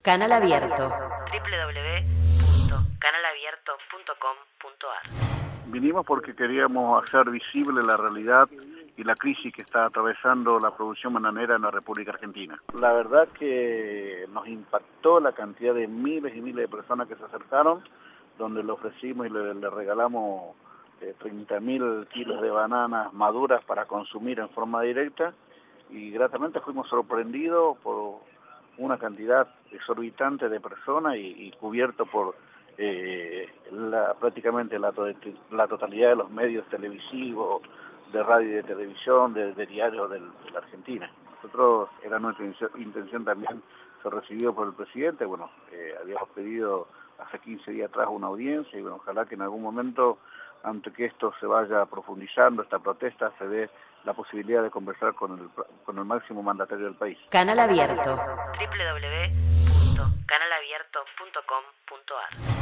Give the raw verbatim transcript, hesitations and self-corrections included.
Canal Abierto. doble u doble u doble u punto canal abierto punto com punto a r. Vinimos porque queríamos hacer visible la realidad y la crisis que está atravesando la producción bananera en la República Argentina. La verdad que nos impactó la cantidad de miles y miles de personas que se acercaron, donde le ofrecimos y le, le regalamos eh, treinta mil kilos de bananas maduras para consumir en forma directa, y gratamente fuimos sorprendidos por una cantidad exorbitante de personas y, y cubierto por eh, la, prácticamente la, to la totalidad de los medios televisivos, de radio y de televisión, de, de diarios del, de la Argentina. Nosotros, era nuestra intención también ser recibido por el presidente. Bueno, eh, habíamos pedido hace quince días atrás una audiencia y bueno, ojalá que en algún momento, ante que esto se vaya profundizando, esta protesta, se dé la posibilidad de conversar con el, con el máximo mandatario del país. Canal Abierto. doble u doble u doble u punto canal abierto punto com punto a r.